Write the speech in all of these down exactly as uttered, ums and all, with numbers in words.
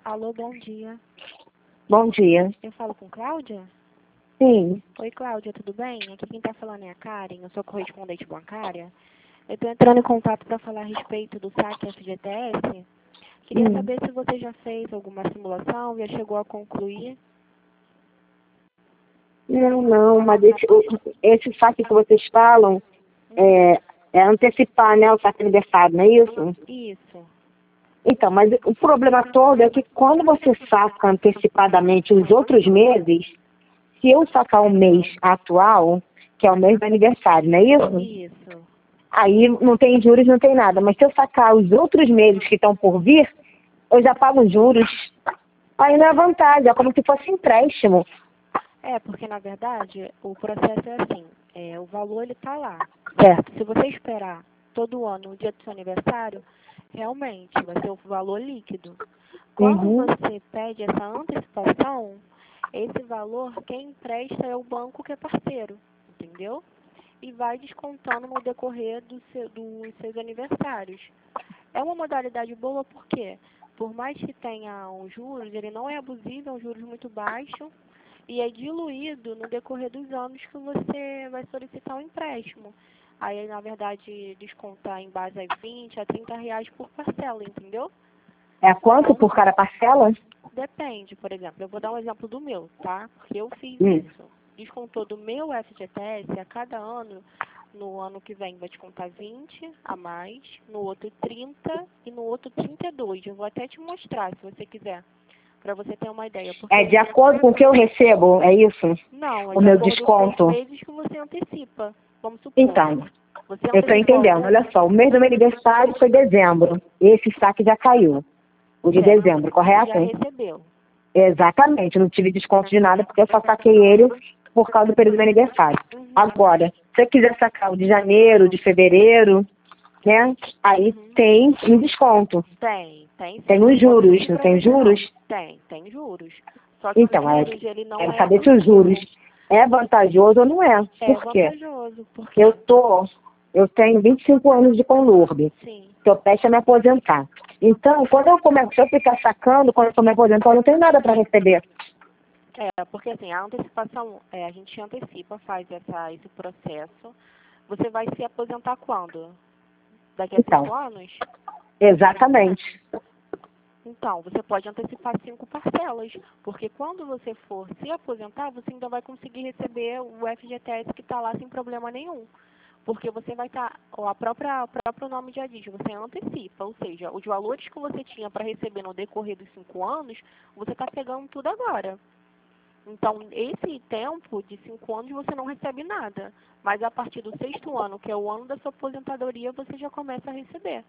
Alô, bom dia. Bom dia. Eu falo com Cláudia? Sim. Oi, Cláudia, tudo bem? Aqui quem está falando é a Karen, eu sou correspondente bancária. Eu estou entrando em contato para falar a respeito do saque F G T S. Queria Hum. saber se você já fez alguma simulação, já chegou a concluir. Não, não, mas esse, o- esse saque que vocês falam é, é antecipar, né, o saque aniversário, não é isso? Isso. Então, mas o problema todo é que quando você saca antecipadamente os outros meses, se eu sacar o mês atual, que é o mês do aniversário, não é isso? Isso. Aí não tem juros, não tem nada. Mas se eu sacar os outros meses que estão por vir, eu já pago os juros. Aí não é vantagem, é como se fosse empréstimo. É, porque na verdade o processo é assim, é, o valor ele está lá, certo? Se você esperar todo ano o dia do seu aniversário, realmente vai ser o valor líquido. Quando Uhum. você pede essa antecipação, esse valor quem empresta é o banco que é parceiro, entendeu? E vai descontando no decorrer do seu, dos seus aniversários. É uma modalidade boa porque, por mais que tenha um juros, ele não é abusivo, é um juros muito baixo e é diluído no decorrer dos anos que você vai solicitar um empréstimo. Aí, na verdade, descontar em base a vinte a trinta reais por parcela, entendeu? É quanto por cada parcela? Depende, por exemplo, eu vou dar um exemplo do meu, tá? Porque eu fiz Hum. isso. Descontou do meu F G T S a cada ano, no ano que vem vai descontar vinte a mais, no outro trinta e no outro trinta e dois. Eu vou até te mostrar, se você quiser, para você ter uma ideia. Porque É de acordo com o que eu recebo, é isso? não, é O de meu acordo desconto. com os meses que você antecipa. Vamos supor. Então, Você eu estou antecipou entendendo. Olha só, o mês do meu aniversário foi dezembro. Esse saque já caiu. O de certo, dezembro, você correto? já recebeu. Exatamente. Eu não tive desconto de nada porque eu só saquei ele por causa do período do meu aniversário. Uhum. Agora, se eu quiser sacar o de janeiro, de fevereiro, né? Aí Uhum. tem um desconto. Tem, tem sim. Tem os Não vou juros, mentir não pra tem você, não. juros? Tem, tem juros. Só que Então, os é, juros, ele não quero é saber se os abusivo. juros é vantajoso ou não é. É Por quê? vantajoso, porque, Eu tô, eu tenho vinte e cinco anos de Conlurb, sim, que eu peço a me aposentar. Então, quando eu começo, se eu ficar sacando, quando eu for me aposentar, eu não tenho nada para receber. é, porque assim, a antecipação, é, a gente antecipa, faz essa, esse processo. Você vai se aposentar quando? Daqui a Então, cinco anos? exatamente. Então, você pode antecipar cinco parcelas, porque quando você for se aposentar, você ainda vai conseguir receber o F G T S que está lá sem problema nenhum. Porque você vai estar, a própria, o próprio nome já diz, você antecipa, ou seja, os valores que você tinha para receber no decorrer dos cinco anos, você está pegando tudo agora. Então, esse tempo de cinco anos você não recebe nada, mas a partir do sexto ano, que é o ano da sua aposentadoria, você já começa a receber.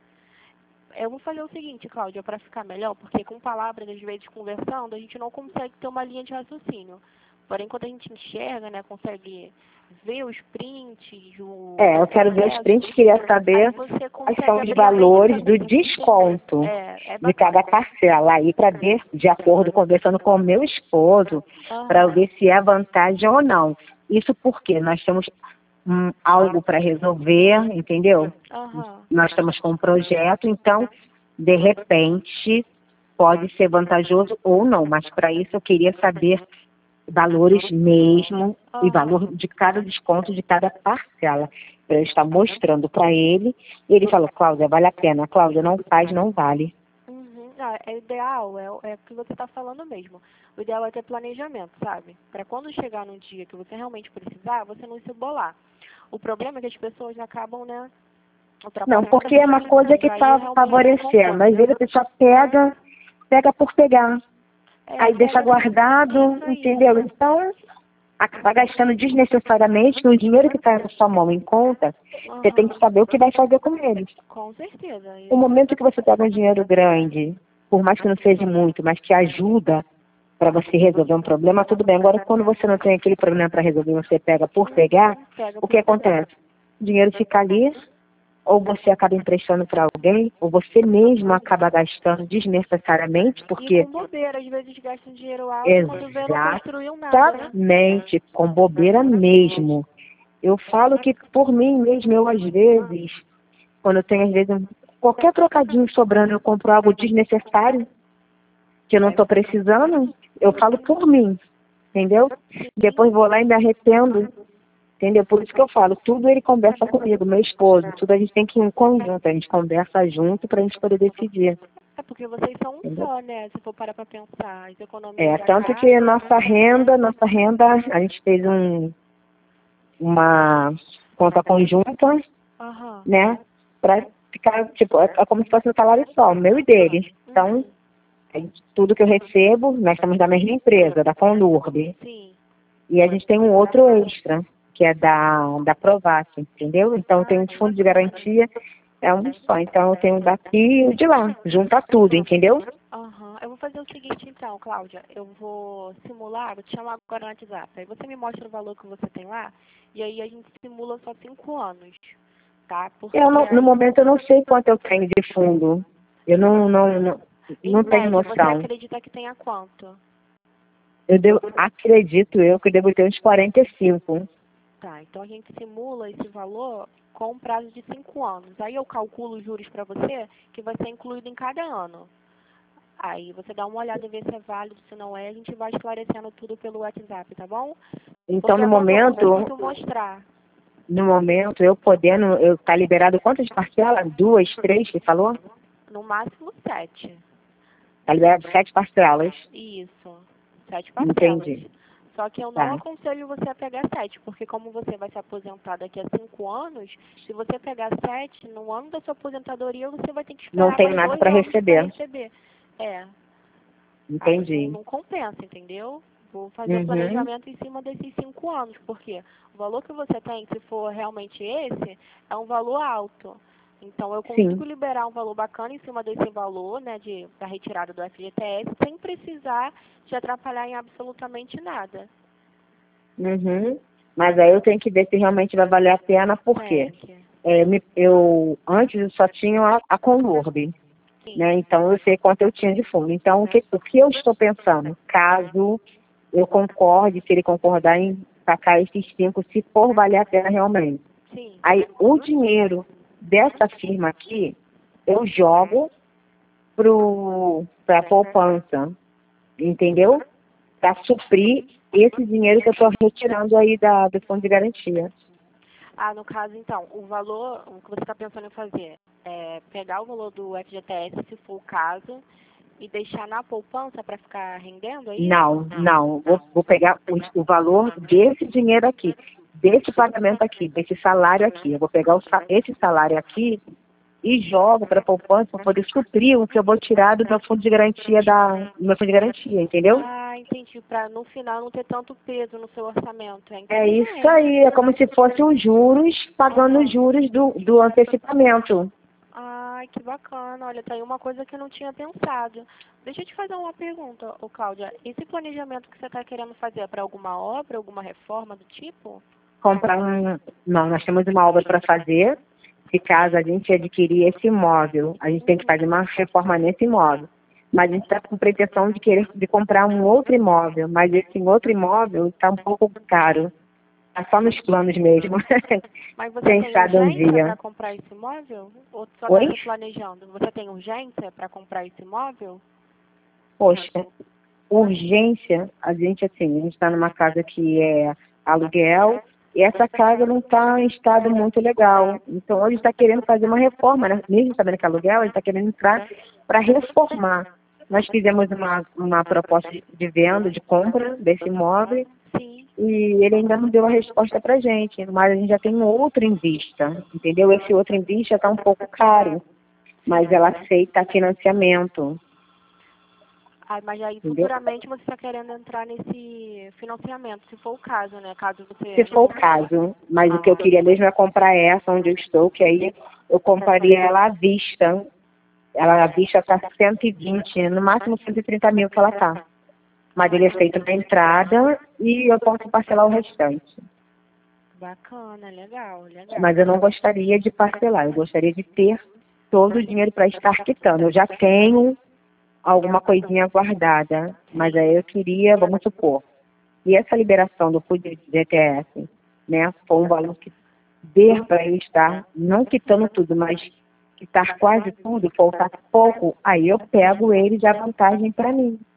Eu vou fazer o seguinte, Cláudia, para ficar melhor, porque com palavras, às vezes, conversando, a gente não consegue ter uma linha de raciocínio. Porém, quando a gente enxerga, né, consegue ver os prints, o É, eu quero ver os processo, prints, queria aí saber você quais consegue são os abrir a mente valores para do conseguir entender. desconto É, é de cada bacana. parcela. Aí para ver, de acordo, conversando com o meu esposo, para Aham, ver se é vantagem ou não. Isso porque nós temos hum, algo para resolver, entendeu? aham. Nós estamos com um projeto, então, de repente, pode ser vantajoso ou não. Mas para isso eu queria saber valores mesmo e Aham. valor de cada desconto de cada parcela. Para eu estar mostrando para ele. E ele falou, Cláudia, vale a pena. Cláudia, não faz, não vale. Uhum. Ah, é ideal, é, é o que você está falando mesmo. O ideal é ter planejamento, sabe? Para quando chegar no dia que você realmente precisar, você não se bolar. O problema é que as pessoas acabam, né, Não, ultrapassando porque é esses uma quinze coisa anos. que Aí está realmente não favorecendo. Às compensa. vezes a pessoa pega, pega por pegar. É, Aí deixa pega por... guardado, Isso aí. entendeu? Então, acaba gastando desnecessariamente o dinheiro que está na sua mão em conta, você tem Aham. que saber o que vai fazer com ele. Com certeza. O Isso. momento que você pega um dinheiro grande, por mais que não seja muito, mas que ajuda para você resolver um problema, tudo bem. Agora, quando você não tem aquele problema para resolver, você pega por pegar, Uhum. Pega o por que pegar. acontece? O dinheiro fica ali, ou você acaba emprestando para alguém, ou você mesmo acaba gastando desnecessariamente, E porque com bobeira, às vezes gasta um dinheiro alto, quando vê não construiu nada, né? exatamente, com bobeira mesmo. Eu falo que por mim mesmo, eu às vezes, quando eu tenho às vezes um- qualquer trocadinho sobrando, eu compro algo desnecessário, que eu não estou precisando, eu falo por mim, entendeu? Depois vou lá e me arrependo, entendeu? Por isso que eu falo, tudo ele conversa comigo, meu esposo, tudo a gente tem que ir em conjunto, a gente conversa junto para a gente poder decidir. É porque vocês são um Entendeu? só, né? Se for parar pra pensar, as economias É, da tanto casa, que nossa renda, nossa renda, a gente fez um, uma conta conjunta, aham, né? Para ficar, tipo, é é como se fosse um salário só, meu e dele. Então, uhum, é tudo que eu recebo, nós estamos da mesma empresa, da Conlurb. sim. E a gente tem um outro extra, que é da, da Provac, entendeu? Então tem um fundo de garantia, é um só. Então eu tenho o daqui e o de lá, junta tudo, entendeu? Aham. Eu vou fazer o seguinte então, Cláudia. Eu vou simular, vou te chamar agora no WhatsApp. Aí você me mostra o valor que você tem lá e aí a gente simula só cinco anos, tá? Porque Eu não, no aí, momento eu não sei quanto eu tenho de fundo. Eu não, não, não, em não tenho média, você noção. acredita que tenha quanto? Eu devo, acredito eu que eu devo ter uns quarenta e cinco. Tá, então a gente simula esse valor com um prazo de cinco anos. Aí eu calculo os juros para você, que vai ser incluído em cada ano. Aí você dá uma olhada e vê se é válido, se não é, a gente vai esclarecendo tudo pelo WhatsApp, tá bom? Então Porque no é bom que eu momento, consigo mostrar. no momento, eu podendo, eu tá liberado quantas parcelas? Duas, três, você falou? No máximo sete. Tá liberado sete parcelas. Isso. Sete parcelas. Entendi. Só que eu não Tá. aconselho você a pegar sete, porque como você vai se aposentar daqui a cinco anos, se você pegar sete, no ano da sua aposentadoria, você vai ter que Não esperar tenho mais nada dois para anos para receber. receber. É. Aí não, Entendi. não compensa, entendeu? Vou fazer o Uhum. planejamento em cima desses cinco anos, porque o valor que você tem, se for realmente esse, é um valor alto. Então eu consigo Sim. liberar um valor bacana em cima desse valor, né, de, da retirada do F G T S, sem precisar te atrapalhar em absolutamente nada. Uhum. Mas aí eu tenho que ver se realmente vai valer a pena, por quê? Tem que. É, me- eu, antes eu só tinha a, a Conlurb, Sim. né? Então eu sei quanto eu tinha de fundo. Então o que, o que eu estou pensando? Caso eu concorde, se ele concordar em sacar esses cinco, se for valer a pena realmente. Sim. Aí o dinheiro dessa firma aqui, eu jogo para a poupança, entendeu? Para suprir esse dinheiro que eu estou retirando aí da, do fundo de garantia. Ah, no caso, então, o valor, o que você está pensando em fazer é pegar o valor do F G T S, se for o caso, e deixar na poupança para ficar rendendo, é isso? Não, não. Vou, vou pegar o, o valor desse dinheiro aqui, desse pagamento aqui, desse salário aqui. Eu vou pegar o, sa- esse salário aqui e jogo para a poupança para poder suprir o que eu vou tirar do meu fundo de garantia da, do meu fundo de garantia, entendeu? Ah, entendi. Para no final não ter tanto peso no seu orçamento. É É isso inteligente. aí, é como se fosse os juros, pagando Aham. os juros do, do antecipamento. Ai, que bacana. Olha, tá aí uma coisa que eu não tinha pensado. Deixa eu te fazer uma pergunta, ô Cláudia. Esse planejamento que você está querendo fazer é para alguma obra, alguma reforma do tipo? Comprar um. Não, nós temos uma obra para fazer. Se caso a gente adquirir esse imóvel, a gente tem que fazer uma reforma nesse imóvel. Mas a gente está com pretensão de querer de comprar um outro imóvel, mas esse outro imóvel está um pouco caro. Está só nos planos mesmo. Mas você Quem tem sabe um urgência dia. para comprar esse imóvel? Ou só está Oi? se planejando? Você tem urgência para comprar esse imóvel? Poxa, urgência, a gente assim, a gente está numa casa que é aluguel e essa casa não está em estado muito legal. Então, a gente está querendo fazer uma reforma, né? Mesmo sabendo que é aluguel, a gente está querendo entrar para reformar. Nós fizemos uma, uma proposta de venda, de compra desse imóvel Sim. e ele ainda não deu a resposta para a gente, mas a gente já tem um outro em vista, entendeu? Esse outro em vista está um pouco caro, mas ela aceita financiamento. Ah, mas aí Entendeu? futuramente você está querendo entrar nesse financiamento, se for o caso, né? Caso Se você. for o caso, mas o que eu queria mesmo é comprar essa onde eu estou, que aí eu compraria ela à vista. Ela à vista está cento e vinte, no máximo cento e trinta mil que ela está. Mas ele é feito na entrada e eu posso parcelar o restante. Bacana, legal, legal. Mas eu não gostaria de parcelar, eu gostaria de ter todo o dinheiro para estar quitando. Eu já tenho alguma coisinha guardada, mas aí eu queria, vamos supor, e essa liberação do Fundo de G T S, né, foi um valor que dê para eu estar, não quitando tudo, mas quitar quase tudo, faltar pouco, aí eu pego ele de vantagem para mim.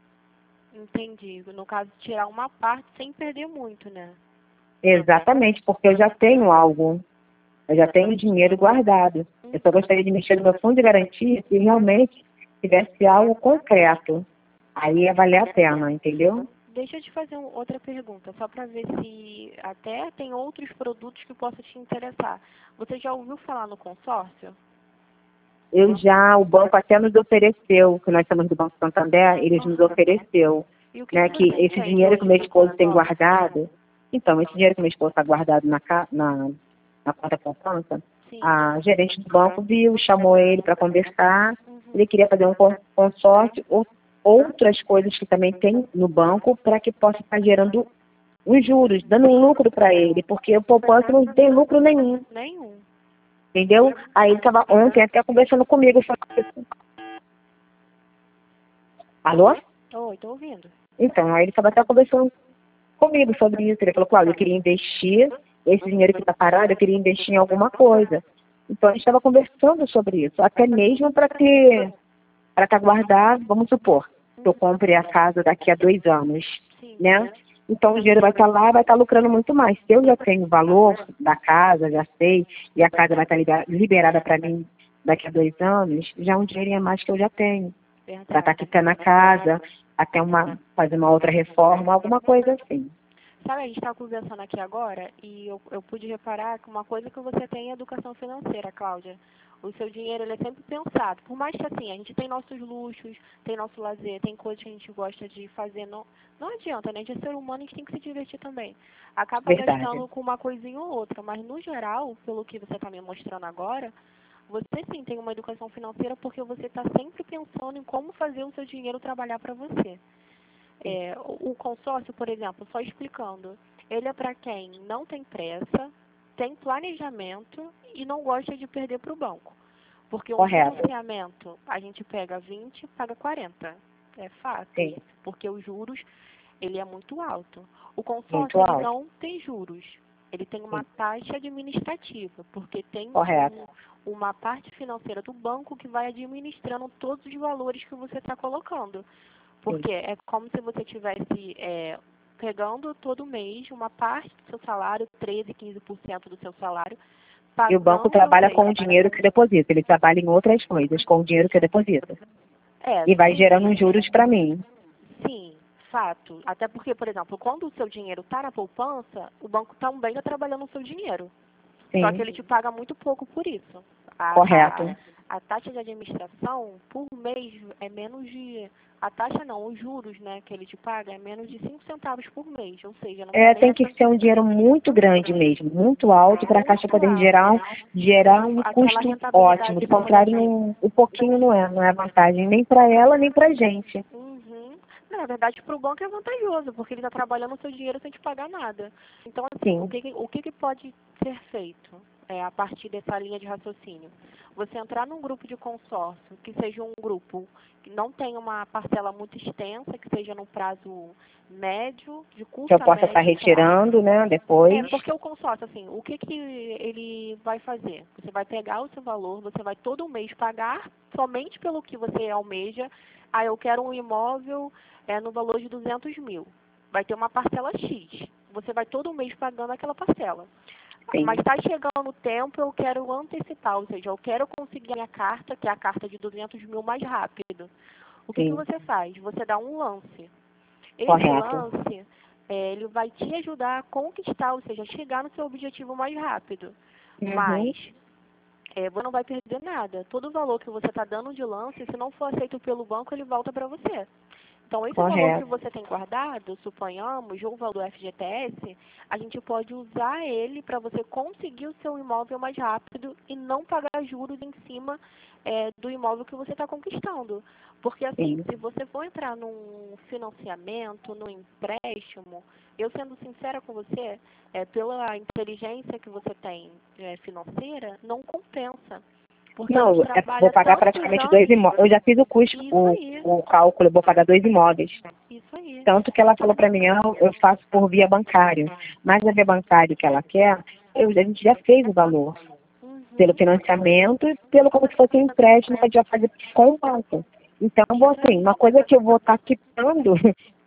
Entendi. No caso, tirar uma parte sem perder muito, né? Exatamente, porque eu já tenho algo, eu já tenho dinheiro guardado. Eu só gostaria de mexer no meu fundo de garantia se realmente tivesse algo concreto. Aí ia valer a pena, entendeu? Deixa eu te fazer um, outra pergunta, só para ver se até tem outros produtos que possam te interessar. Você já ouviu falar no consórcio? Eu já, o banco até nos ofereceu, que nós estamos do Banco Santander, eles nos ofereceu, E o que né, que que você esse entende dinheiro que o hoje meu do esposo tem consórcio? guardado, então, esse dinheiro que o meu esposo está guardado na, ca- na, na conta poupança, Sim. a gerente do banco viu, chamou ele para conversar, Uhum. ele queria fazer um con- consórcio ou outras coisas que também tem no banco para que possa estar gerando os juros, dando um lucro para ele, porque o poupança não tem lucro nenhum, Nenhum. entendeu? Aí ele estava ontem até conversando comigo sobre isso. Alô? Oi, tô ouvindo. Então, aí ele estava até conversando comigo sobre isso. Ele falou, Cláudia, eu queria investir, esse dinheiro que está parado, eu queria investir em alguma coisa. Então, a gente estava conversando sobre isso, até mesmo para ter, para estar guardado, vamos supor, que eu compre a casa daqui a dois anos, Sim. né? Então, o dinheiro vai estar lá, vai estar lucrando muito mais. Se eu já tenho o valor da casa, já sei, e a casa vai estar liber- liberada para mim daqui a dois anos, já é um dinheirinho a mais que eu já tenho. Para estar quitando a casa, até uma, fazer uma outra reforma, alguma coisa assim. Sabe, a gente está conversando aqui agora e eu, eu pude reparar que uma coisa que você tem é educação financeira, Cláudia. O seu dinheiro ele é sempre pensado. Por mais que assim, a gente tem nossos luxos, tem nosso lazer, tem coisas que a gente gosta de fazer. Não, não adianta, né? A gente é ser humano, a gente tem que se divertir também. Acaba Verdade. gastando com uma coisinha ou outra, mas no geral, pelo que você está me mostrando agora, você sim tem uma educação financeira porque você está sempre pensando em como fazer o seu dinheiro trabalhar para você. É, o, o consórcio, por exemplo, só explicando, ele é para quem não tem pressa, tem planejamento e não gosta de perder para o banco. Porque um Correto. financiamento, a gente pega vinte, paga quarenta. É fato. Sim. Porque os juros, ele é muito alto. O Muito consórcio, ele alto. não tem juros. Ele tem uma Sim. taxa administrativa, porque tem Correto. um, uma parte financeira do banco que vai administrando todos os valores que você está colocando. Porque Sim. é como se você estivesse é, pegando todo mês uma parte do seu salário, treze, quinze por cento do seu salário, E o banco pagando trabalha mês. com o dinheiro que deposita. Ele trabalha em outras coisas, com o dinheiro que deposita. É, E vai sim, gerando juros para mim. sim, fato. Até porque, por exemplo, quando o seu dinheiro está na poupança, o banco também está trabalhando o seu dinheiro. Só que Sim. ele te paga muito pouco por isso. A, Correto. a, a taxa de administração por mês é menos de... A taxa não, os juros, né, que ele te paga é menos de cinco centavos por mês. Ou seja, não É, tá nem tem que ser um dinheiro muito grande mesmo, muito alto, para a Caixa muito poder alto. gerar, gerar um Aquela custo rentabilidade ótimo. Se que você contrário, tem. um, um pouquinho não é, não é vantagem nem para ela, nem para a gente. Uhum. Na verdade, para o banco é vantajoso, porque ele está trabalhando o seu dinheiro sem te pagar nada. Então, assim, o Sim. que, que- o que, que pode ser feito é, a partir dessa linha de raciocínio? Você entrar num grupo de consórcio, que seja um grupo que não tenha uma parcela muito extensa, que seja no prazo médio, de curto Que eu a possa estar médio prazo. retirando, né, depois. É, porque o consórcio, assim, o que, que ele vai fazer? Você vai pegar o seu valor, você vai todo mês pagar somente pelo que você almeja. Ah, eu quero um imóvel é, no valor de duzentos mil. Vai ter uma parcela X. Você vai todo mês pagando aquela parcela. Sim. Mas está chegando o tempo, eu quero antecipar, ou seja, eu quero conseguir a minha carta, que é a carta de duzentos mil, mais rápido. O que, que Sim. você faz? Você dá um lance. Esse Correto. lance, é, ele vai te ajudar a conquistar, ou seja, chegar no seu objetivo mais rápido. Uhum. Mas é, você não vai perder nada. Todo o valor que você está dando de lance, se não for aceito pelo banco, ele volta para você. Então, esse valor que Correto. você tem guardado, suponhamos, ou o valor do F G T S, a gente pode usar ele para você conseguir o seu imóvel mais rápido e não pagar juros em cima é, do imóvel que você está conquistando. Porque, assim, Sim. se você for entrar num financiamento, num empréstimo, eu sendo sincera com você, é, pela inteligência que você tem é, financeira, não compensa. Porque a Não, gente é, trabalha vou pagar tantos praticamente dois anos. imóveis. Eu já fiz o custo, Isso o, aí, o cálculo, eu vou pagar dois imóveis. isso aí. Tanto que ela falou para mim, ah, eu faço por via bancária. Mas a via bancária que ela quer, eu, a gente já fez o valor. Uhum. Pelo financiamento e pelo como se fosse um empréstimo que a gente vai fazer com o banco. Então, vou, assim, uma coisa que eu vou estar quitando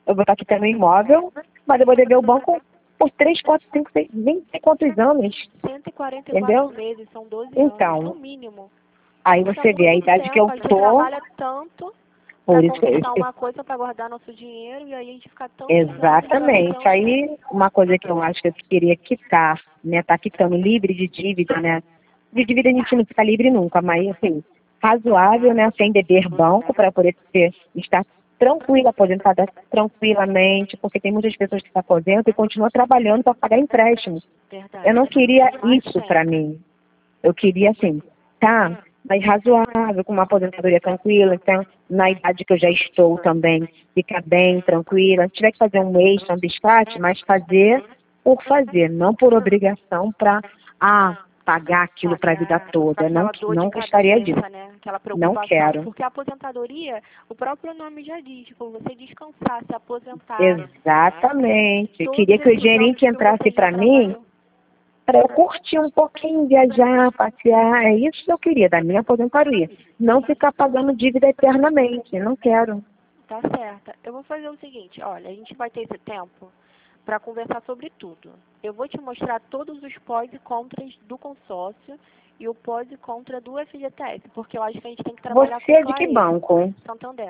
eu vou estar quitando o imóvel, mas eu vou dever o banco por três, quatro, cinco, seis, nem sei quantos anos. cento e quarenta e quatro Entendeu? meses, são doze Então, anos, no mínimo. aí Isso é você vê a muito idade que tempo, eu a gente tô, trabalha tanto por para isso que conquistar eu, uma coisa, para guardar nosso dinheiro, e aí a gente fica tantos anos exatamente. trabalhando. Aí, uma coisa que eu acho que eu queria quitar, né? Tá quitando livre de dívida, né? De dívida a gente não fica livre nunca, mas assim, razoável, né? Sem dever banco, para poder ter, estar tranquila, aposentada tranquilamente, porque tem muitas pessoas que se aposentam e continuam trabalhando para pagar empréstimos. Verdade. Eu não queria Mais isso tempo. para mim. Eu queria, assim, tá, mas razoável, com uma aposentadoria tranquila, então, na idade que eu já estou também, ficar bem, tranquila. Se tiver que fazer um extra, um biscate, mas fazer por fazer, não por obrigação para, ah, pagar aquilo para a vida toda. Não, Aquela dor não de gostaria cabeça, disso. né? Aquela Não preocupação. quero. Porque a aposentadoria, o próprio nome já diz, tipo, você descansar, se aposentar. Exatamente. Eu Todos queria que o esses dinheirinho anos que que entrasse você já para mim, trabalhou. para eu curtir um pouquinho, viajar, passear, é isso que eu queria, da minha aposentadoria. Não ficar pagando dívida eternamente, não quero. Tá certa. Eu vou fazer o seguinte, olha, a gente vai ter esse tempo para conversar sobre tudo. Eu vou te mostrar todos os pós e contras do consórcio e o pós e contra do F G T S, porque eu acho que a gente tem que trabalhar Você com é de que clareza. banco? Santander.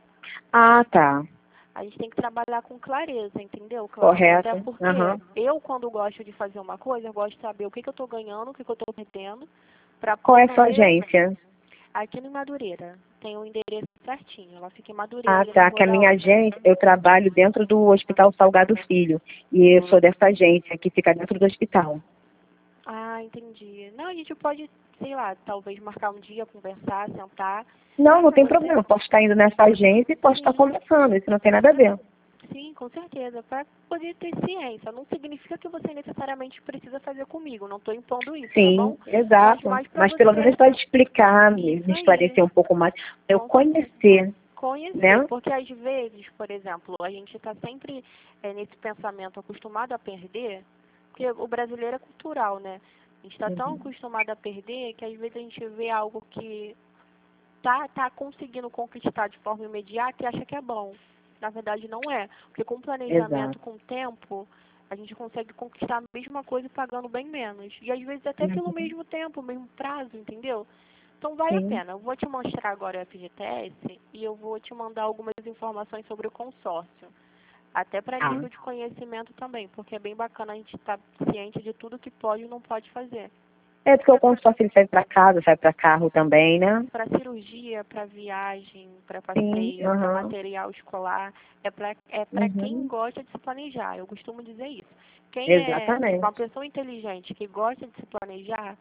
Ah, tá. A gente tem que trabalhar com clareza, entendeu, Cláudia? Correto. Até porque Aham. eu, quando gosto de fazer uma coisa, eu gosto de saber o que, que eu estou ganhando, o que, que eu estou perdendo, para Qual é a sua poder... agência? Aqui no Madureira. Tem o endereço certinho. Ela fica em Madureira, Ah, ali na tá. Rua Que a da minha Urca. agência, eu trabalho dentro do Hospital Salgado Filho. E eu sou dessa agência que fica dentro do hospital. Ah, entendi. Não, a gente pode, sei lá, talvez marcar um dia, conversar, sentar. Não, não tem Você- problema. Eu posso estar indo nessa agência e posso estar Sim. conversando. Isso não tem nada a ver. Sim, com certeza. Para poder ter ciência. Não significa que você necessariamente precisa fazer comigo. Não estou impondo isso, tá bom? Sim, exato. mais pra Mas pelo você- menos pode explicar, me Isso me aí. esclarecer um pouco mais. Eu Com conhecer, Conhecer, né? porque às vezes, por exemplo, a gente está sempre é, nesse pensamento acostumado a perder, porque o brasileiro é cultural, né? A gente está tão Uhum. acostumado a perder que às vezes a gente vê algo que tá, tá conseguindo conquistar de forma imediata e acha que é bom. Na verdade não é, porque com planejamento, Exato. com tempo, a gente consegue conquistar a mesma coisa pagando bem menos. E às vezes até pelo Uhum. mesmo tempo, mesmo prazo, entendeu? Então vale Sim. a pena. Eu vou te mostrar agora o F G T S e eu vou te mandar algumas informações sobre o consórcio. Até para Tá. nível de conhecimento também, porque é bem bacana a gente estar ciente de tudo que pode e não pode fazer. É porque o consórcio ele serve para casa, serve para carro também, né? Para cirurgia, para viagem, para Sim. passeio, para Aham. material escolar, é para é para quem Uhum. gosta de se planejar. Eu costumo dizer isso. Quem é uma Exatamente. pessoa inteligente que gosta de se planejar,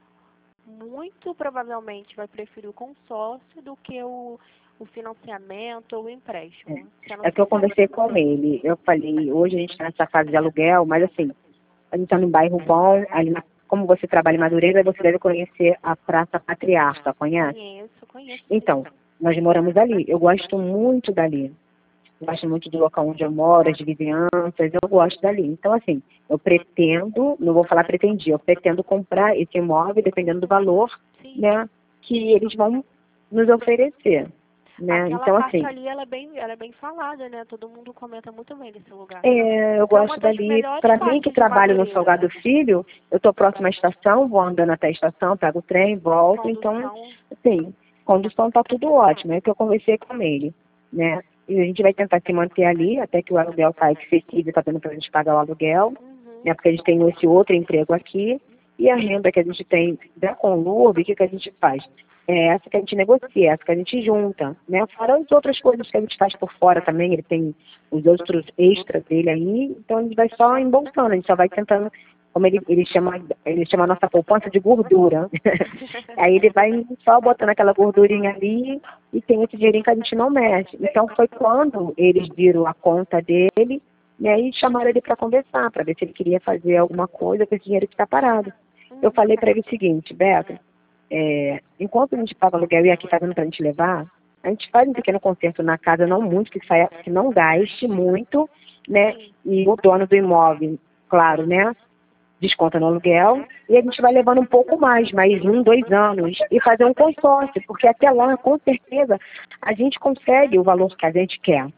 muito provavelmente vai preferir o consórcio do que o, o financiamento ou o empréstimo. Sendo É que eu sincera conversei com com você. ele. Eu falei, hoje a gente está nessa fase de aluguel, mas assim, a gente está num bairro bom, ali na- como você trabalha em Madureira, você deve conhecer a Praça Patriarca, conhece? Conheço, conheço sim. Então, nós moramos ali. Eu gosto muito dali. Eu gosto muito do local onde eu moro, as vizinhanças, eu gosto dali. Então, assim, eu pretendo, não vou falar pretendia, eu pretendo comprar esse imóvel dependendo do valor, Sim. né, que eles vão nos oferecer, né? Aquela Então, parte assim, ali, ela é bem, ela é bem falada, né? Todo mundo comenta muito bem desse lugar. é, eu É uma gosto das dali. melhores Para mim, partes que de trabalho no Madureira. Salgado Filho, eu estou próxima à estação, vou andando até a estação, pego o trem, volto. Então, Condução. assim, condução está tudo ótimo. É que eu conversei com ele, né? E a gente vai tentar se manter ali até que o aluguel saia excessivo, está dando para a gente pagar o aluguel, Uhum. né? Porque a gente tem esse outro emprego aqui. E a renda que a gente tem da Conlurb, o que, que a gente faz? É essa que a gente negocia, essa que a gente junta, né? Fora as outras coisas que a gente faz por fora também, ele tem os outros extras dele aí, então a gente vai só embolsando, a gente só vai tentando, como ele, ele chama, ele chama a nossa poupança de gordura. Aí ele vai só botando aquela gordurinha ali e tem esse dinheirinho que a gente não mexe. Então foi quando eles viram a conta dele, né, e chamaram ele para conversar, para ver se ele queria fazer alguma coisa com esse dinheiro que está parado. Eu falei para ele o seguinte, Beto, é, enquanto a gente paga aluguel e aqui está dando para a gente levar, a gente faz um pequeno conserto na casa, não muito, que, saia, que não gaste muito, né? E o dono do imóvel, claro, né? Desconta no aluguel e a gente vai levando um pouco mais, mais um, dois anos, e fazer um consórcio, porque até lá, com certeza, a gente consegue o valor que a gente quer.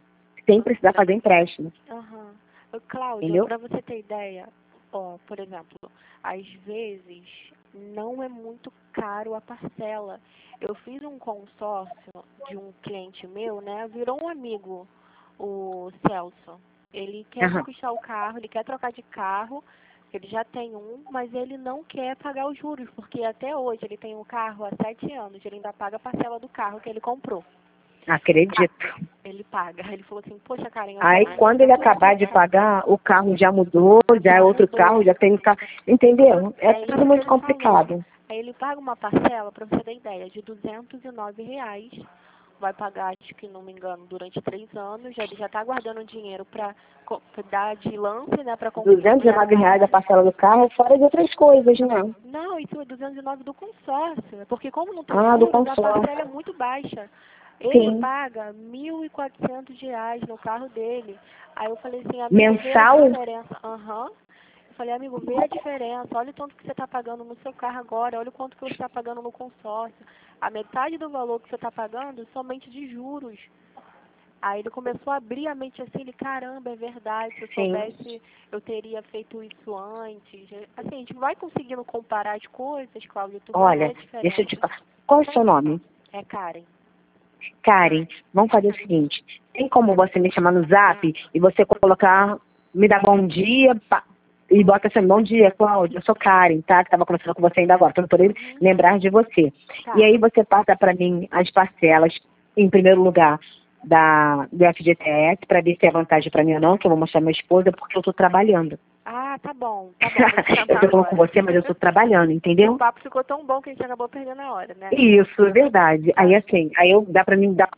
sem precisar fazer empréstimo. Aham. Ô, Cláudia, Entendeu? para você ter ideia, ó, por exemplo, às vezes não é muito caro a parcela. Eu fiz um consórcio de um cliente meu, né? Virou um amigo, o Celso. Ele quer Aham. conquistar o carro, ele quer trocar de carro, ele já tem um, mas ele não quer pagar os juros, porque até hoje ele tem um carro há sete anos, ele ainda paga a parcela do carro que ele comprou. Acredito. Ele paga. Ele falou assim, poxa, Karen, eu Aí já quando ele acabar de pagar, o carro já mudou, já é outro carro, já tem carro. Entendeu? É É isso tudo que muito ele falou. complicado. Aí ele paga uma parcela, para você ter ideia, de duzentos e nove reais. Vai pagar, acho que não me engano, durante três anos. Já, ele já está guardando dinheiro para dar de lance, né? Para duzentos e nove reais a parcela do carro, fora de outras coisas, né? Não, isso é duzentos e nove do consórcio. Porque como não tem Ah, do juros, a consórcio. parcela é muito baixa. Ele Sim. paga mil e quatrocentos reais no carro dele. Aí eu falei assim, amigo, Mensal? vê a diferença. Aham. Eu falei, amigo, vê a diferença. Olha o tanto que você está pagando no seu carro agora. Olha o quanto que você está pagando no consórcio. A metade do valor que você está pagando somente de juros. Aí ele começou a abrir a mente assim, ele, caramba, é verdade, se eu Sim. soubesse, eu teria feito isso antes. Assim, a gente vai conseguindo comparar as coisas, Cláudia, tu vai ver Olha, a diferença. deixa eu te falar. Qual é o seu nome? É Karen. Karen, vamos fazer o seguinte. Tem como você me chamar no zap e você colocar, me dar bom dia, pá, e bota assim, bom dia, Cláudia, eu sou Karen, tá? Que estava conversando com você ainda agora, que eu não tô nem lembrar de você. Tá. E aí você passa para mim as parcelas, em primeiro lugar, da, do F G T S, para ver se é vantagem para mim ou não, que eu vou mostrar minha esposa, porque eu tô trabalhando. Ah, tá bom, tá bom. Vou te Eu chamar tô falando com agora. você, mas eu tô trabalhando, entendeu? O papo ficou tão bom que a gente acabou perdendo a hora, né? Isso, é verdade. Aí assim, aí eu dá para mim dar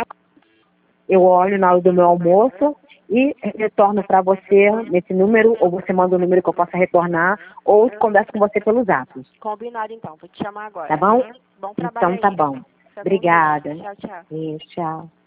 eu olho na hora do meu almoço e retorno para você nesse número, ou você manda um número que eu possa retornar, ou converso com você pelo zap. Combinado então, vou te chamar agora. Tá bom? Bom trabalho Então tá aí. bom. Fica com Deus. Obrigada. Tchau, tchau. Isso, tchau.